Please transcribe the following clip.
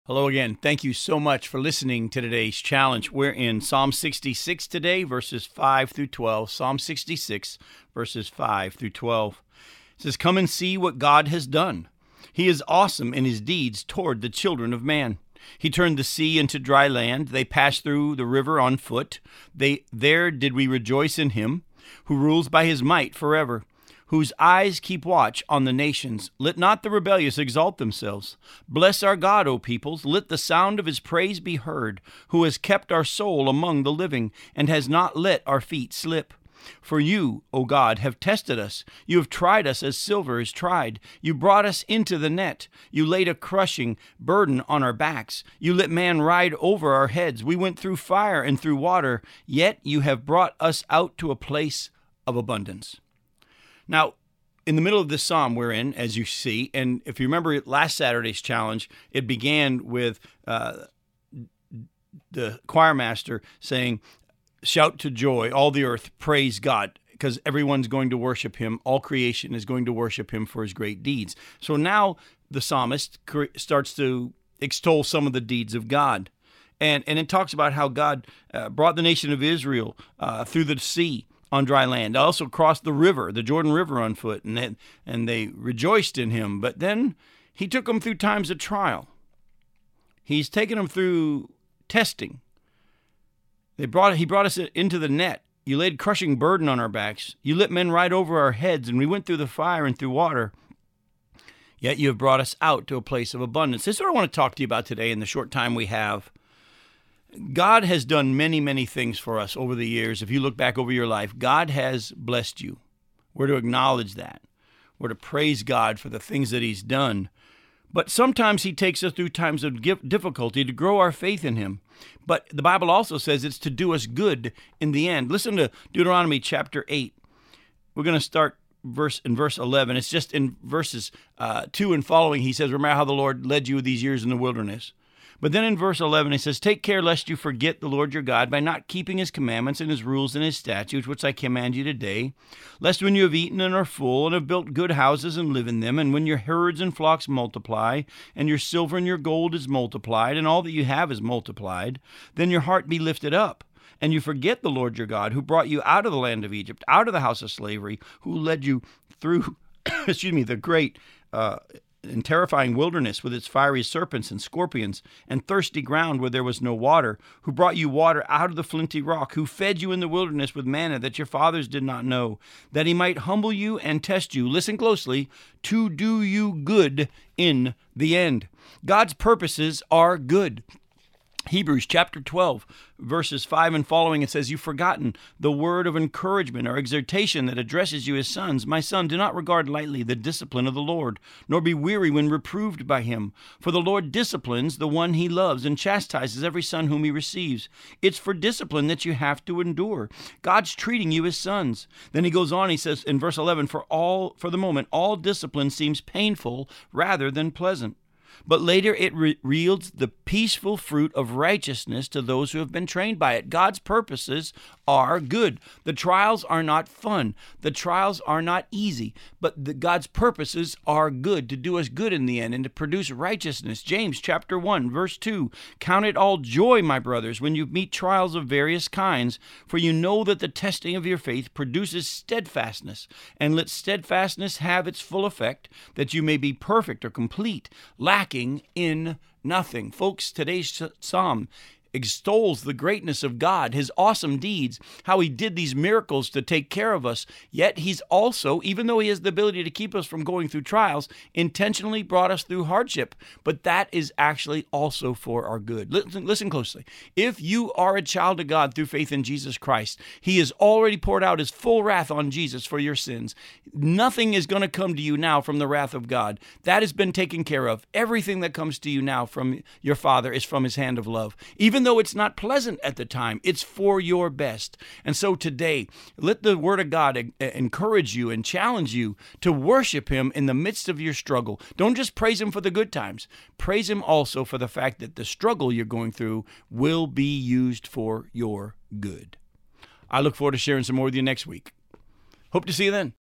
Hello again. Thank you so much for listening to today's challenge. We're in Psalm 66 today, verses 5 through 12. Psalm 66, verses 5 through 12. It says, "Come and see what God has done. He is awesome in his deeds toward the children of man. He turned the sea into dry land. They passed through the river on foot. There did we rejoice in him, who rules by his might forever, whose eyes keep watch on the nations. Let not the rebellious exalt themselves. Bless our God, O peoples. Let the sound of his praise be heard, who has kept our soul among the living and has not let our feet slip. For you, O God, have tested us. You have tried us as silver is tried. You brought us into the net. You laid a crushing burden on our backs. You let man ride over our heads. We went through fire and through water, yet you have brought us out to a place of abundance." Now, in the middle of this psalm we're in, as you see, and if you remember last Saturday's challenge, it began with the choir master saying, "Shout to joy, all the earth, praise God," because everyone's going to worship him. All creation is going to worship him for his great deeds. So now the psalmist starts to extol some of the deeds of God. And it talks about how God brought the nation of Israel through the sea on dry land. Also crossed the river, the Jordan River, on foot, and they rejoiced in him. But then he took them through times of trial. He's taken them through testing. He brought us into the net. You laid crushing burden on our backs. You let men ride over our heads, and we went through the fire and through water. Yet you have brought us out to a place of abundance. This is what I want to talk to you about today in the short time we have. God has done many, many things for us over the years. If you look back over your life, God has blessed you. We're to acknowledge that. We're to praise God for the things that he's done. But sometimes he takes us through times of difficulty to grow our faith in him. But the Bible also says it's to do us good in the end. Listen to Deuteronomy chapter 8. We're going to start in verse 11. It's just in verses 2 and following. He says, "Remember how the Lord led you these years in the wilderness." But then in verse 11, it says, "Take care lest you forget the Lord your God by not keeping his commandments and his rules and his statutes, which I command you today, lest when you have eaten and are full and have built good houses and live in them, and when your herds and flocks multiply, and your silver and your gold is multiplied, and all that you have is multiplied, then your heart be lifted up, and you forget the Lord your God, who brought you out of the land of Egypt, out of the house of slavery, who led you through, the great and terrifying wilderness with its fiery serpents and scorpions and thirsty ground where there was no water, who brought you water out of the flinty rock, who fed you in the wilderness with manna that your fathers did not know, that he might humble you and test you," listen closely, "to do you good in the end." God's purposes are good. Hebrews chapter 12, verses 5 and following, it says, "You've forgotten the word of encouragement or exhortation that addresses you as sons. My son, do not regard lightly the discipline of the Lord, nor be weary when reproved by him. For the Lord disciplines the one he loves and chastises every son whom he receives. It's for discipline that you have to endure." God's treating you as sons. Then he goes on, he says in verse 11, for the moment, all discipline seems painful rather than pleasant. But later it yields the peaceful fruit of righteousness to those who have been trained by it. God's purposes are good. The trials are not fun. The trials are not easy. But God's purposes are good, to do us good in the end and to produce righteousness. James chapter 1, verse 2, "Count it all joy, my brothers, when you meet trials of various kinds, for you know that the testing of your faith produces steadfastness. And let steadfastness have its full effect, that you may be perfect or complete, lacking in nothing." Folks, today's psalm extols the greatness of God, his awesome deeds, how he did these miracles to take care of us. Yet he's also, even though he has the ability to keep us from going through trials, intentionally brought us through hardship. But that is actually also for our good. Listen closely. If you are a child of God through faith in Jesus Christ, he has already poured out his full wrath on Jesus for your sins. Nothing is going to come to you now from the wrath of God. That has been taken care of. Everything that comes to you now from your Father is from his hand of love. Even though it's not pleasant at the time, it's for your best. And so today, let the Word of God encourage you and challenge you to worship him in the midst of your struggle. Don't just praise him for the good times. Praise him also for the fact that the struggle you're going through will be used for your good. I look forward to sharing some more with you next week. Hope to see you then.